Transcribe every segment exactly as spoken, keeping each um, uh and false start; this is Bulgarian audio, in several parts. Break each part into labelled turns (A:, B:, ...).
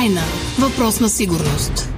A: Украйна – въпрос на сигурност.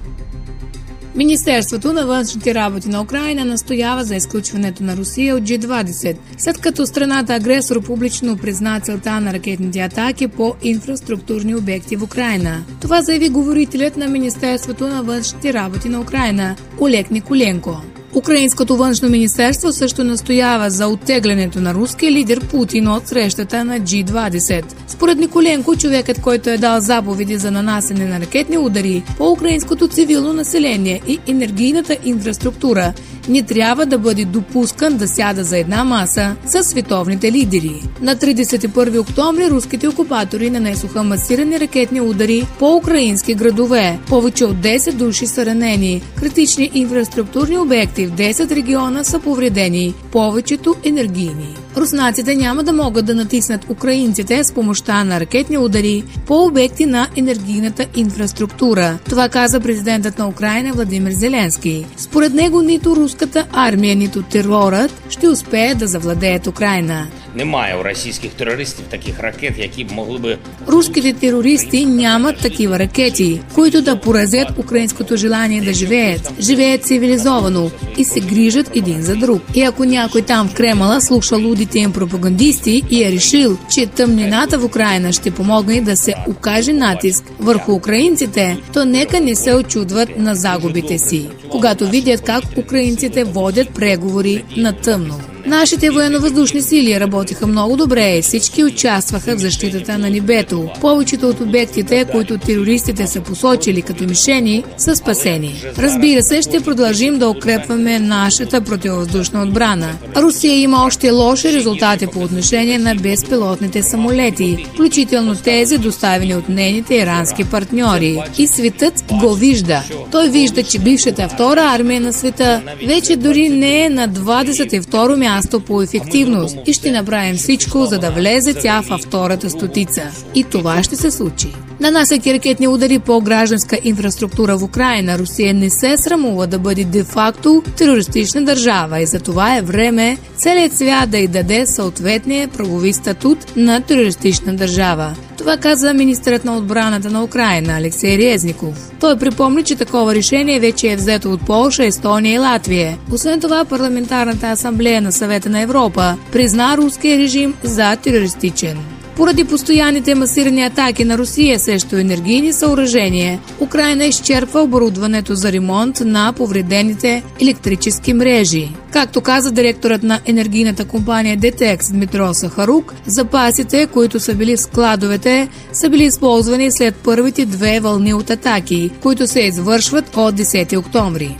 A: Министерството на външните работи на Украйна настоява за изключването на Русия от Джи двадесет, след като страната агресор публично призна целта на ракетните атаки по инфраструктурни обекти в Украйна. Това заяви говорителят на Министерството на външните работи на Украйна Олег Николенко. Украинското външно министерство също настоява за оттеглянето на руския лидер Путин от срещата на Джи двадесет. Според Николенко, човекът, който е дал заповеди за нанасене на ракетни удари по украинското цивилно население и енергийната инфраструктура, не трябва да бъде допускан да сяда за една маса с световните лидери. На тридесет и първи октомври руските окупатори нанесоха масирани ракетни удари по украински градове. Повече от десет души са ранени. Критични инфраструктурни обекти в десет региона са повредени, повечето енергийни. Руснаците няма да могат да натиснат украинците с помощта на ракетни удари по обекти на енергийната инфраструктура. Това каза президентът на Украйна Владимир Зеленски. Според него нито руската армия, нито терорът ще успеят да завладеят Украйна.
B: Немає у російських терористів таких ракет, які б могли би...
A: Руските терористи нямат такива ракети, които да поразят украинското желание да живеят. Живеят цивилизовано и се грижат един за друг. И ако някой там в Кремъла слуша лудите им пропагандисти и е решил, че тъмнината в Украйна ще помогне да се окаже натиск върху украинците, то нека не се очудват на загубите си, когато видят как украинците водят преговори на тъмно. Нашите военно-въздушни сили работиха много добре и всички участваха в защитата на небето. Повечето от обектите, които терористите са посочили като мишени, са спасени. Разбира се, ще продължим да укрепваме нашата противовъздушна отбрана. Русия има още лоши резултати по отношение на безпилотните самолети, включително тези доставени от нейните ирански партньори. И светът го вижда. Той вижда, че бившата втора армия на света вече дори не е на двадесет и второ място по ефективност и ще направим всичко, за да влезе тя във втората стотица. И това ще се случи. Нанасяйки ракетни удари по гражданска инфраструктура в Украйна, Русия не се срамува да бъде де-факто терористична държава и за това е време целият свят да й даде съответния правови статут на терористична държава. Това каза министърът на отбраната на Украйна Алексей Резников. Той припомни, че такова решение вече е взето от Полша, Естония и Латвия. Освен това, парламентарната асамблея на Съвета на Европа призна руския режим за терористичен. Поради постоянните масирани атаки на Русия срещу енергийни съоръжения, Украйна изчерпва оборудването за ремонт на повредените електрически мрежи. Както каза директорът на енергийната компания Детекс Дмитро Сахарук, запасите, които са били в складовете, са били използвани след първите две вълни от атаки, които се извършват от десети октомври.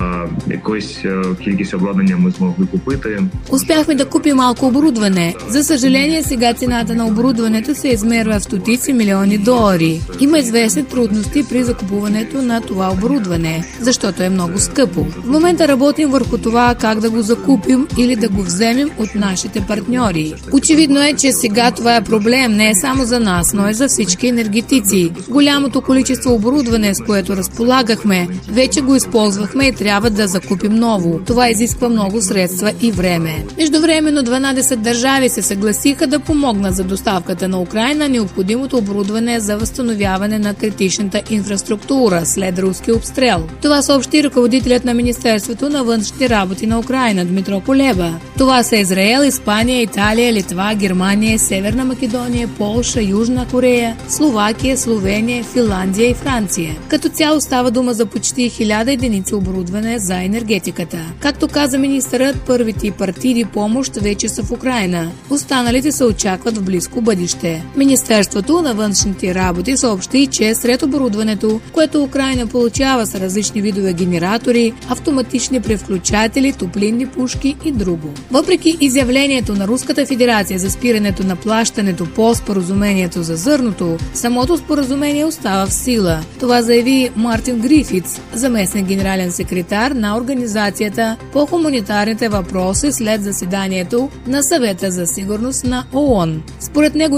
A: Успяхме да купим малко оборудване. За съжаление, сега цената на оборудването се измерва в стотици милиони долари. Има известни трудности при закупуването на това оборудване, защото е много скъпо. В момента работим върху това как да го закупим или да го вземем от нашите партньори. Очевидно е, че сега това е проблем не е само за нас, но и за всички енергетици. Голямото количество оборудване, с което разполагахме, вече го използвахме и трябва да закупим ново. Това изисква много средства и време. Междувременно дванадесет държави се съгласиха да помогнат за доставката на Украйна необходимото оборудване за възстановяване на критичната инфраструктура след руски обстрел. Това съобщи ръководителят на Министерството на външните работи на Украйна Дмитро Кулеба. Това са Израел, Испания, Италия, Литва, Германия, Северна Македония, Полша, Южна Корея, Словакия, Словения, Финландия и Франция. Като цяло става дума за почти хиляда единици оборудване за енергетиката. Както каза министърът, първите партиди помощ вече са в Украйна. Останалите се очакват в близко бъдеще. Министерството на външните работи съобщи, че сред оборудването, което Украйна получава, са различни видове генератори, автоматични превключатели, топлинни пушки и друго. Въпреки изявлението на Руската федерация за спирането на плащането по споразумението за зърното, самото споразумение остава в сила. Това заяви Мартин Грифитс, заместник генерален секретар на Организацията по хуманитарните въпроси след заседанието на Съвета за сигурност на ООН. Според него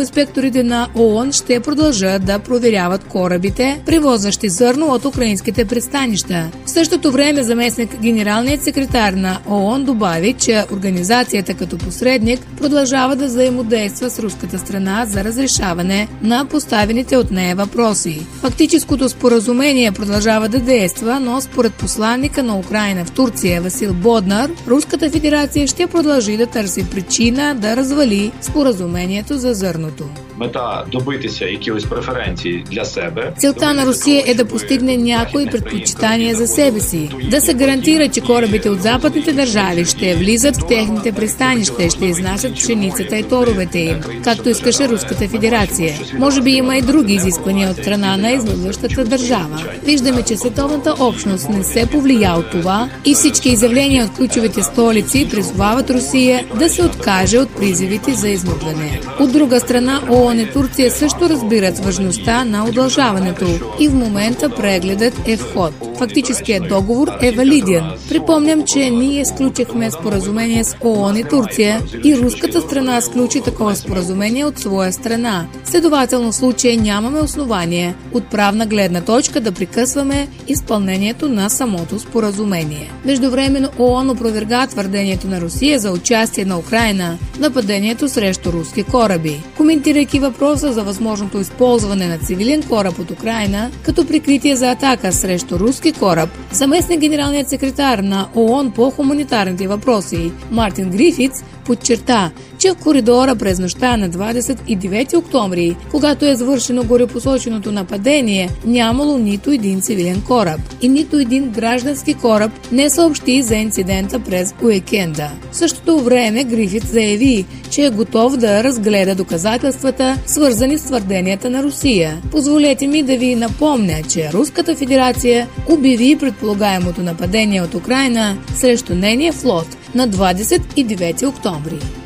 A: инспекторите на ООН ще продължат да проверяват корабите, превозващи зърно от украинските пристанища. В същото време заместник генералният секретар на ООН добави, че организацията като посредник продължава да взаимодейства с руската страна за разрешаване на поставените от нея въпроси. Фактическото споразумение продължава да действа, но според посланника на Украйна в Турция Васил Боднар, Руската федерация ще продължи да търси причина да развали споразумението за зърното.
C: Мета добитися якихось преференцій для себе.
A: Целта на Русия е да постигне някои предпочитания за себе си, да се гарантира, че корабите от западните държави ще влизат в техните пристанища и ще изнасят пшеницата и торовете им, както искаше Руската федерация. Може би има и други изисквания от страна на изнудващата държава. Виждаме, че световната общност не се повлия от това и всички изявления от ключовите столици призовават Русия да се откаже от призивите за изнудване. От друга страна, ООН и Турция също разбират важността на удължаването и в момента прегледът е в ход. Фактическият договор е валиден. Припомням, че ние сключихме споразумение с ООН и Турция и руската страна сключи такова споразумение от своя страна. Следователно в случая нямаме основание от правна гледна точка да прекъсваме изпълнението на самото споразумение. Междувременно ООН опроверга твърдението на Русия за участие на Украйна в нападението срещу руски кораби. Коментирайки въпроса за възможното използване на цивилен кораб от Украйна като прикритие за атака срещу руски кораб, заместник генералният секретар на ООН по хуманитарните въпроси Мартин Грифитс подчерта, че в коридора през нощта на двадесет и девети октомври, когато е завършено горепосоченото нападение, нямало нито един цивилен кораб и нито един граждански кораб не съобщи за инцидента през уикенда. В същото време Грифит заяви, че е готов да разгледа доказателствата, свързани с твърденията на Русия. Позволете ми да ви напомня, че Руската федерация обяви предполагаемото нападение от Украйна срещу нейния флот на двадесет и девети октомври.